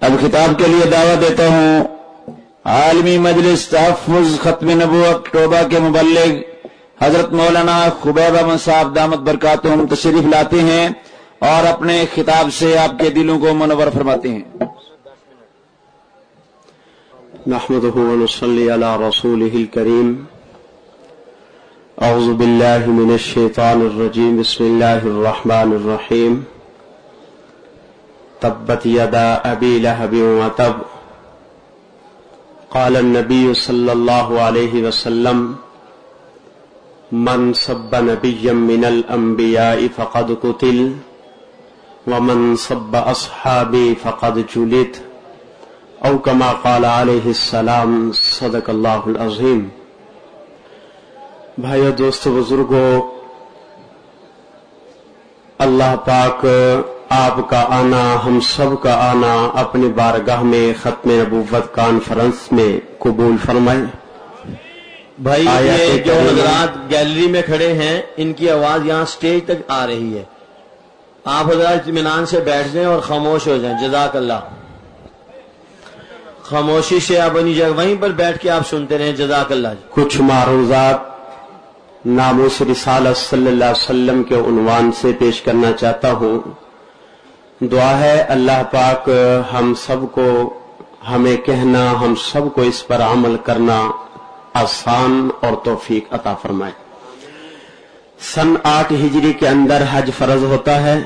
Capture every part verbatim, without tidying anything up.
اب خطاب کے لیے دعوت دیتا ہوں عالمی مجلس تحفظ ختم نبوت ٹوبہ کے مبلغ حضرت مولانا خبیب احمد صاحب دامت برکاتہم تشریف لاتے ہیں اور اپنے خطاب سے آپ کے دلوں کو منور فرماتے ہیں۔ نحمده ونصلي على رسوله الكريم۔ اعوذ باللہ من الشیطان الرجیم، بسم اللہ الرحمن الرحیم۔ تبت یدا ابی لہب وتب، قال النبی صلی اللہ علیہ وسلم من سب نبیا من الانبیاء فقد قتل ومن سب اصحابی فقد جلد، او کما قال علیہ السلام، صدق اللہ العظیم۔ بھائیو، دوستو، بزرگوں، اللہ پاک آپ کا آنا، ہم سب کا آنا اپنی بارگاہ میں ختم نبوت کانفرنس میں قبول فرمائے۔ بھائی، یہ جو حضرات گیلری میں کھڑے ہیں ان کی آواز یہاں سٹیج تک آ رہی ہے، آپ حضرات اطمینان سے بیٹھ جائیں اور خاموش ہو جائیں، جزاک اللہ۔ خاموشی سے آپ اپنی جگہ وہیں پر بیٹھ کے آپ سنتے رہیں، جزاک اللہ۔ کچھ معروضات ناموس رسالت صلی اللہ علیہ وسلم کے عنوان سے پیش کرنا چاہتا ہوں۔ دعا ہے اللہ پاک ہم سب کو، ہمیں کہنا، ہم سب کو اس پر عمل کرنا آسان اور توفیق عطا فرمائے۔ سن آٹھ ہجری کے اندر حج فرض ہوتا ہے۔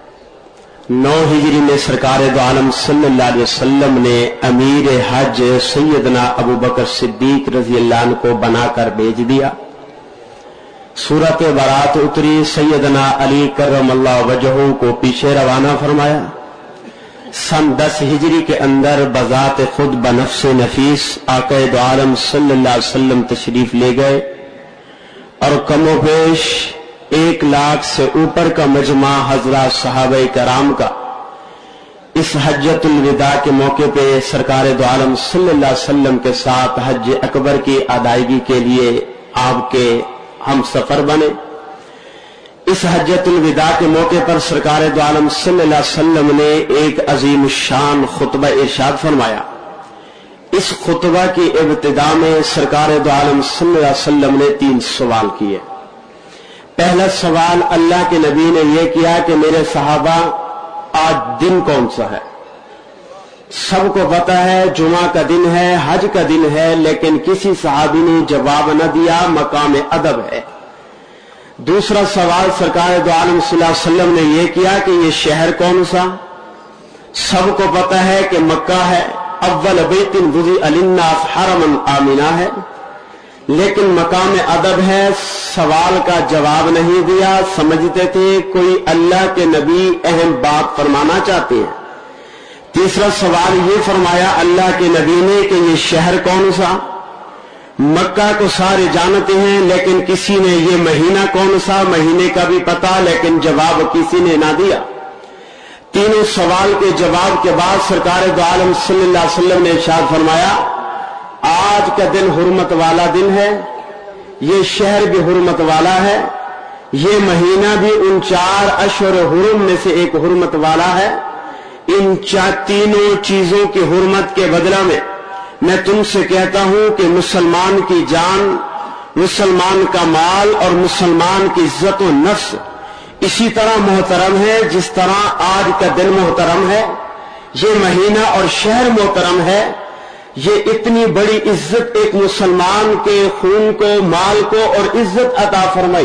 نو ہجری میں سرکار دو عالم صلی اللہ علیہ وسلم نے امیر حج سیدنا ابو بکر صدیق رضی اللہ عنہ کو بنا کر بھیج دیا۔ سورت برات اتری، سیدنا علی کرم اللہ وجہہ کو پیچھے روانہ فرمایا۔ سن دس ہجری کے اندر بذات خود بنفس نفیس آقا دو عالم صلی اللہ علیہ وسلم تشریف لے گئے اور کم و بیش ایک لاکھ سے اوپر کا مجمع حضرات صحابہ کرام کا اس حجۃ الوداع کے موقع پہ سرکار دو عالم صلی اللہ علیہ وسلم کے ساتھ حج اکبر کی ادائیگی کے لیے آپ کے ہم سفر بنے۔ اس حجۃ الوداع کے موقع پر سرکار دو عالم صلی اللہ علیہ وسلم نے ایک عظیم الشان خطبہ ارشاد فرمایا۔ اس خطبہ کی ابتدا میں سرکار دو عالم صلی اللہ علیہ وسلم نے تین سوال کیے۔ پہلا سوال اللہ کے نبی نے یہ کیا کہ میرے صحابہ، آج دن کون سا ہے؟ سب کو پتا ہے جمعہ کا دن ہے، حج کا دن ہے، لیکن کسی صحابی نے جواب نہ دیا، مقام ادب ہے۔ دوسرا سوال سرکار دو عالم صلی اللہ علیہ وسلم نے یہ کیا کہ یہ شہر کون سا؟ سب کو پتا ہے کہ مکہ ہے، اول بیت وضع للناس حرما آمنہ ہے، لیکن مقام ادب ہے، سوال کا جواب نہیں دیا۔ سمجھتے تھے کوئی اللہ کے نبی اہم بات فرمانا چاہتے ہیں۔ تیسرا سوال یہ فرمایا اللہ کے نبی نے کہ یہ شہر کون سا؟ مکہ کو سارے جانتے ہیں، لیکن کسی نے یہ مہینہ کون سا؟ مہینے کا بھی پتا، لیکن جواب کسی نے نہ دیا۔ تینوں سوال کے جواب کے بعد سرکار دو عالم صلی اللہ علیہ وسلم نے ارشاد فرمایا، آج کا دن حرمت والا دن ہے، یہ شہر بھی حرمت والا ہے، یہ مہینہ بھی ان چار اشہر حرم میں سے ایک حرمت والا ہے۔ ان چار تینوں چیزوں کی حرمت کے بدلہ میں میں تم سے کہتا ہوں کہ مسلمان کی جان، مسلمان کا مال اور مسلمان کی عزت و نفس اسی طرح محترم ہے جس طرح آج کا دن محترم ہے، یہ مہینہ اور شہر محترم ہے۔ یہ اتنی بڑی عزت ایک مسلمان کے خون کو، مال کو اور عزت عطا فرمائی،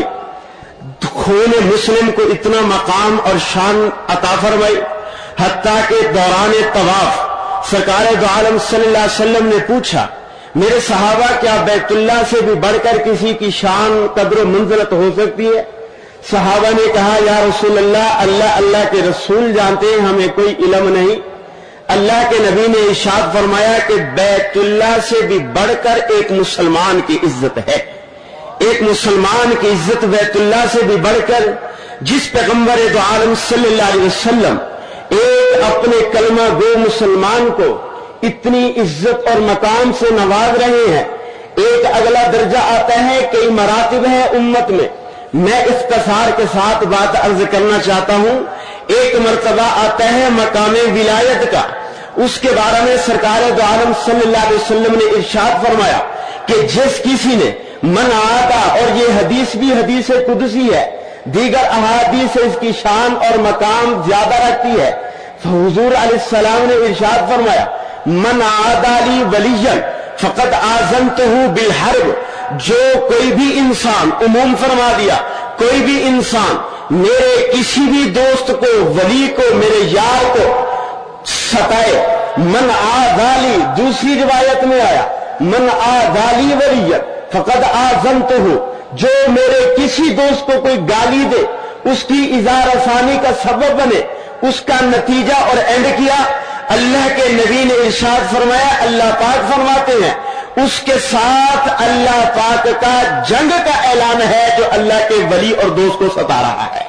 خون مسلم کو اتنا مقام اور شان عطا فرمائی، حتیٰ کہ دوران طواف سرکار دو عالم صلی اللہ علیہ وسلم نے پوچھا، میرے صحابہ کیا بیت اللہ سے بھی بڑھ کر کسی کی شان، قدر و منزلت ہو سکتی ہے؟ صحابہ نے کہا، یا رسول اللہ، اللہ اللہ کے رسول جانتے ہیں، ہمیں کوئی علم نہیں۔ اللہ کے نبی نے ارشاد فرمایا کہ بیت اللہ سے بھی بڑھ کر ایک مسلمان کی عزت ہے، ایک مسلمان کی عزت بیت اللہ سے بھی بڑھ کر، جس پیغمبر دو عالم صلی اللہ علیہ وسلم ایک اپنے کلمہ گو مسلمان کو اتنی عزت اور مقام سے نواز رہے ہیں۔ ایک اگلا درجہ آتا ہے، کئی مراتب ہے امت میں، میں اختصار کے ساتھ بات عرض کرنا چاہتا ہوں۔ ایک مرتبہ آتا ہے مقام ولایت کا، اس کے بارے میں سرکار دو عالم صلی اللہ علیہ وسلم نے ارشاد فرمایا کہ جس کسی نے من آتا، اور یہ حدیث بھی حدیث قدسی ہے، دیگر احادیث سے اس کی شان اور مقام زیادہ رکھتی ہے، حضور علیہ السلام نے ارشاد فرمایا من عادی لی ولیًا فقد آذنتہ بالحرب، جو کوئی بھی انسان، عموم فرما دیا، کوئی بھی انسان میرے کسی بھی دوست کو، ولی کو، میرے یار کو ستائے، من عادی، دوسری روایت میں آیا من عادی ولیًا فقد آذنتہ، جو میرے کسی دوست کو کوئی گالی دے، اس کی اظہار ثانی کا سبب بنے، اس کا نتیجہ اور اینڈ کیا، اللہ کے نبی نے ارشاد فرمایا، اللہ پاک فرماتے ہیں اس کے ساتھ اللہ پاک کا جنگ کا اعلان ہے جو اللہ کے ولی اور دوست کو ستا رہا ہے۔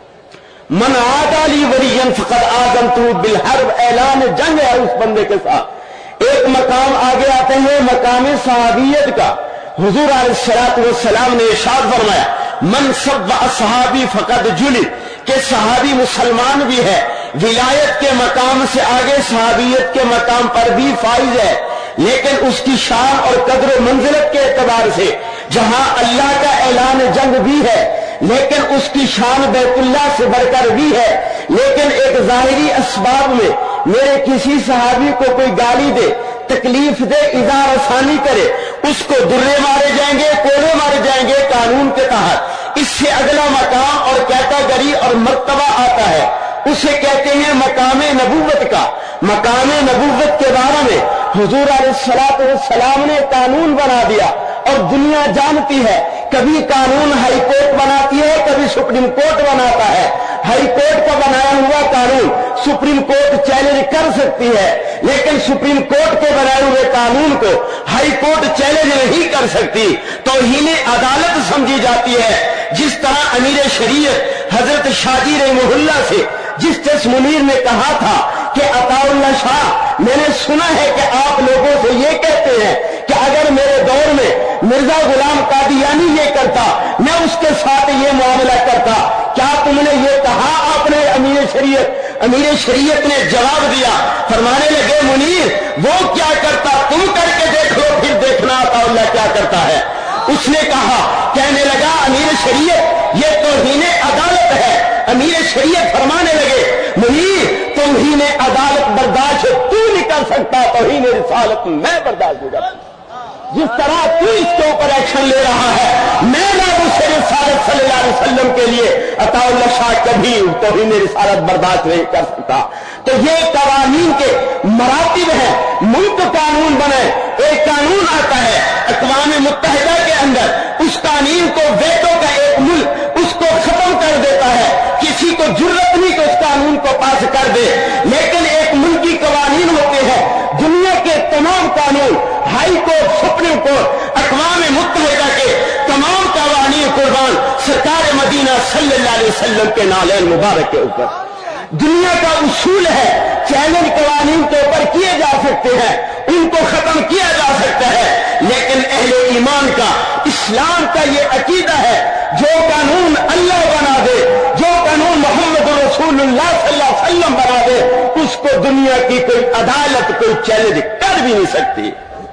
من عادی لی ولیًا فقد آذنتہ بالحرب، اعلان جنگ ہے اس بندے کے ساتھ۔ ایک مقام آگے آتے ہیں مقام صحابیت کا، حضور علیہ الصلوۃ والسلام نے ارشاد فرمایا من سب اصحابی فقد جلد، کہ صحابی مسلمان بھی ہے، ولایت کے مقام سے آگے صحابیت کے مقام پر بھی فائز ہے، لیکن اس کی شان اور قدر و منزلت کے اعتبار سے جہاں اللہ کا اعلان جنگ بھی ہے، لیکن اس کی شان بیت اللہ سے بڑھ کر بھی ہے، لیکن ایک ظاہری اسباب میں میرے کسی صحابی کو کوئی گالی دے، تکلیف دے، اظہار ثانی کرے، اس کو درے مارے جائیں گے، کوڑے مارے جائیں گے قانون کے تحت۔ اس سے اگلا مقام اور کیٹاگری اور مرتبہ آتا ہے، اسے کہتے ہیں مقام نبوت کا۔ مقام نبوت کے بارے میں حضور علیہ الصلوۃ والسلام نے قانون بنا دیا، اور دنیا جانتی ہے کبھی قانون ہائی کورٹ بناتی ہے، کبھی سپریم کورٹ بناتا ہے۔ ہائی کورٹ کا بنایا ہوا قانون سپریم کورٹ چیلنج کر سکتی ہے، لیکن سپریم کورٹ کے بنائے ہوئے قانون کو ہائی کورٹ چیلنج نہیں کر سکتی، توہین عدالت سمجھی جاتی ہے۔ جس طرح امیر شریعت حضرت شاہ رحمہ اللہ سے جسٹس منیر نے کہا تھا کہ عطا اللہ شاہ، میں نے سنا ہے کہ آپ لوگوں سے یہ کہتے ہیں کہ اگر میرے دور میں مرزا غلام قادیانی یہ کرتا میں اس کے ساتھ یہ معاملہ کرتا، کیا تم نے یہ کہا؟ آپ نے امیر شریعت امیر شریعت نے جواب دیا، فرمانے لگے منیر وہ کیا کرتا تم کر کے دیکھ لو، پھر دیکھنا عطا اللہ کیا کرتا ہے۔ اس نے کہا، کہنے لگا امیر شریعت یہ توہین عدالت ہے۔ امیر شریعت فرمانے لگے منیر توہین عدالت برداشت تو نہیں کر سکتا، توہین رسالت میں برداشت نہیں کر سکتا۔ جس طرح تو اس کے اوپر ایکشن لے رہا ہے، میں ناموس رسالت صلی اللہ علیہ وسلم کے لیے عطا اللہ شاہ کبھی توہین رسالت برداشت نہیں کر سکتا۔ تو یہ قوانین کے مراتب ہیں۔ ملک قانون بنے، ایک قانون آتا ہے اقوام متحدہ کے اندر، اس قانون کو ویٹو کا ایک ملک اس کو ختم کر دیتا ہے، کسی کو جرت نہیں کہ اس قانون کو پاس کر دے، لیکن ایک ملک کی قوانین ہوتے ہیں۔ دنیا کے تمام قانون، ہائی کورٹ، سپریم کورٹ، اقوام متحدہ کے تمام قوانین قربان سرکار مدینہ صلی اللہ علیہ وسلم کے نالین مبارک کے اوپر۔ دنیا کا اصول ہے چیلنج قوانین کے اوپر کیے جا سکتے ہیں، ان کو ختم کیا جا سکتا ہے، لیکن اہل ایمان کا، اسلام کا یہ عقیدہ ہے جو قانون اللہ بنا دے، جو قانون محمد رسول اللہ صلی اللہ علیہ وسلم بنا دے، اس کو دنیا کی کوئی عدالت کوئی چیلنج کر بھی نہیں سکتی۔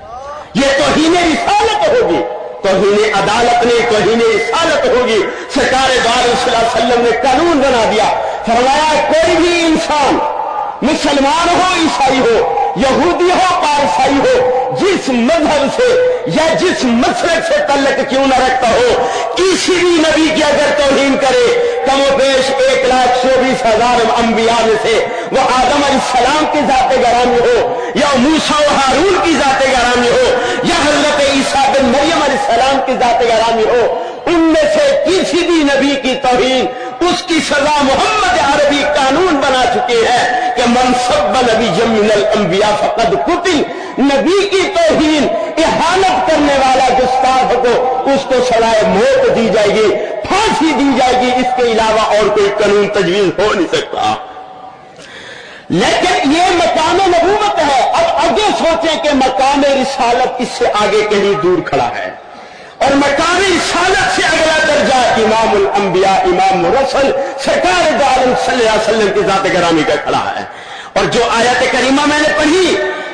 یہ توہین رسالت ہوگی، توہین عدالت نے توہین رسالت ہوگی۔ سرکار دو عالم صلی اللہ علیہ وسلم نے قانون بنا دیا، فرمایا کوئی بھی انسان مسلمان ہو، عیسائی ہو، یہودی ہو، پارسائی ہو، جس مذہب سے یا جس مسلک سے تعلق کیوں نہ رکھتا ہو، کسی بھی نبی کی اگر توہین کرے، کم و بیش ایک لاکھ چوبیس ہزار انبیاء میں سے وہ آدم علیہ السلام کی ذات گرامی ہو، یا موسیٰ و ہارون کی ذات گرامی ہو، یا حضرت عیسیٰ بن مریم علیہ السلام کی ذات گرامی ہو، ان میں سے کسی بھی نبی کی توہین، اس کی سزا محمد عربی قانون بنا چکے ہیں کہ من سب نبی من الانبیاء فقد قتل، نبی کی توہین، اہانت کرنے والا گستاخ کو اس کو سزائے موت دی جائے گی، پھانسی دی جائے گی، اس کے علاوہ اور کوئی قانون تجویز ہو نہیں سکتا۔ لیکن یہ مقام نبوت ہے۔ اب آگے سوچیں کہ مقام رسالت اس سے آگے کہیں دور کھڑا ہے، اور مقام رسالت سے اگلا درجہ امام الانبیاء، امام مرسل، سرکار دو عالم صلی اللہ علیہ وسلم کی ذات گرامی کا کھڑا ہے۔ اور جو آیت کریمہ میں نے پڑھی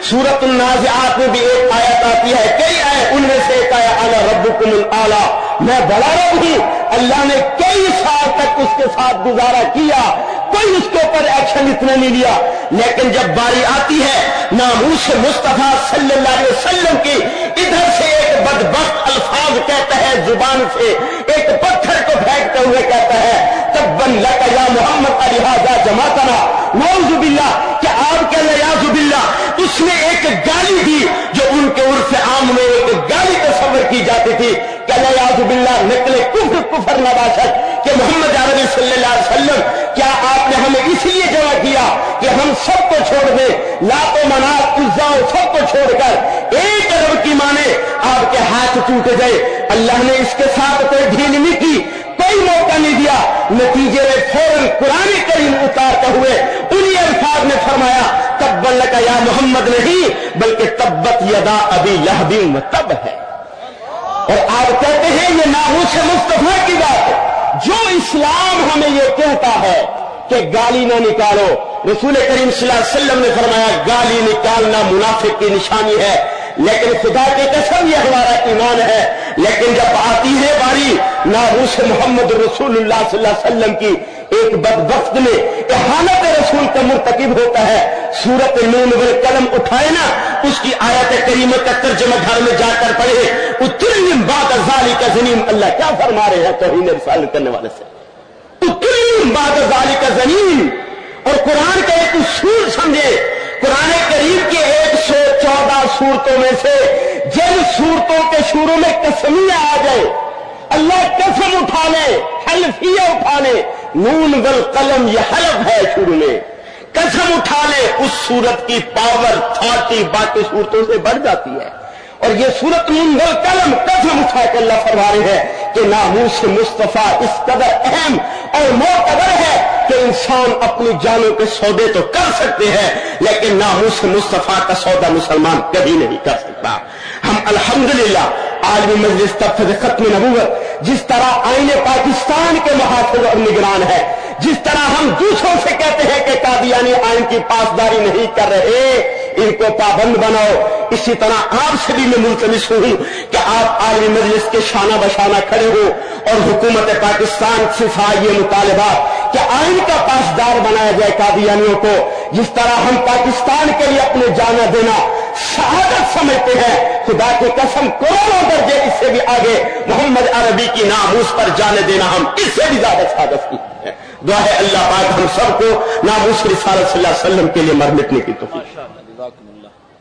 सूरत नाज़िआत में भी एक आयत आती है, कई आयत, उनमें से एक आया अना रब्बुकुमुल आला, मैं बड़ा रब हूं। अल्लाह ने कई साल तक उसके साथ गुजारा किया, कोई उसके ऊपर एक्शन इतना नहीं लिया, लेकिन जब बारी आती है नामूस मुस्तफा सल्लल्लाहु अलैहि वसल्लम की, इधर से एक बदबख्त अल्फाज कहता है जुबान से, एक पत्थर को फेंकते हुए कहता है तब्बन लका या मोहम्मद अलिहाजा जमातना नऊज़ु बिल्लाह, कि आपके लियाज़ु बिल्लाह उसने एक गाली दी जो उनके उर्फ आम में एक गाली तस्वर की जाती थी, कि लियाज़ु बिल्लाह नकले कुफ्र कुफर नबाशत, कि मोहम्मद अरबी सल्लल्लाहु अलैहि वसल्लम क्या आपने हमें इसलिए जमा किया कि हम सबको छोड़ दें, लातो मनात उज़्ज़ा सबको छोड़कर एक रब की माने आपके हाथ टूट गए। अल्लाह ने इसके साथ कोई ढील नहीं की, कोई मौका नहीं दिया, नतीजे में फौरन कुरान करीम उतारते हुए उन्हीं अल्फाज ने फरमाया तब्बन लका या मोहम्मद नहीं, बल्कि तब्बत यदा अबी लहबिन तब है। और आप कहते हैं ये नामूस मुस्तफा की बात है। जो इस्लाम हमें ये कहता है कि गाली ना निकालो, रसूल करीम सल्लल्लाहु अलैहि वसल्लम ने फरमाया गाली निकालना मुनाफिक की निशानी है, लेकिन खुदा की कसम ये हमारा ईमान है। लेकिन जब आती है बारी नामूस मोहम्मद रसूलुल्लाह सल्लल्लाहु अलैहि वसल्लम की, एक बदबख्त में इहानत रसूल का मुर्तकिब होता है, सूरत नून वल कलम उठाए ना, उसकी आयत करीमा का तर्जुमा घर में जाकर पढ़े, उतरिम बाद ज़ालिका ज़नीम, अल्लाह क्या फरमा रहे हैं तौहीन रिसालत करने वाले से, उतरिम बाद ज़ालिका ज़नीम। और कुरान का एक उसूल समझे, कुरान करीम के एक सौ चौदह सूरतों में से जिन सूरतों के शुरू में कसमियां आ जाए, अल्लाह कसम उठा ले, हल्फिया उठा ले, नून वल कलम ये हलफ है शुरू में, कसम उठा ले, उस सूरत की पावर थॉर्टी बाकी सूरतों से बढ़ जाती है। और ये सूरत नून वल कलम कसम उठा के अल्लाह फरमा रहे हैं कि नामूस मुस्तफा इस कदर अहम और मोतबर है कि इंसान अपनी जानों के सौदे तो कर सकते हैं, लेकिन नामूस मुस्तफा का सौदा मुसलमान कभी नहीं कर सकता। हम अल्हम्दुलिल्लाह आलमी मजलिस तहफ़्फ़ुज़ खत्म नबूवत, जिस तरह आईने पाकिस्तान के मुहाफ़िज़ और निगरान है, जिस तरह हम दूसरों से कहते हैं कि कादियानी आइन की पासदारी नहीं कर रहे, इनको पाबंद बनाओ, इसी तरह आपसे भी मैं मुल्तमिस हूं कि आप आलमी मजलिस के शाना बशाना खड़े हो और हुकूमत पाकिस्तान से ये मुतालबा कि आइन का पासदार बनाया जाए कादियानियों को, जिस तरह हम पाकिस्तान के लिए अपने जाना देना शहादत समझते हैं, खुदा की कसम करोड़ों दर्जे इससे भी आगे मोहम्मद अरबी की नामूस पर जाने देना हम इससे भी ज्यादा शहादत की है। दुआ है अल्लाह पाक हम सबको नामूस रिसालत सल्लल्लाहु अलैहि वसल्लम के लिए मर मिटने की तौफीक।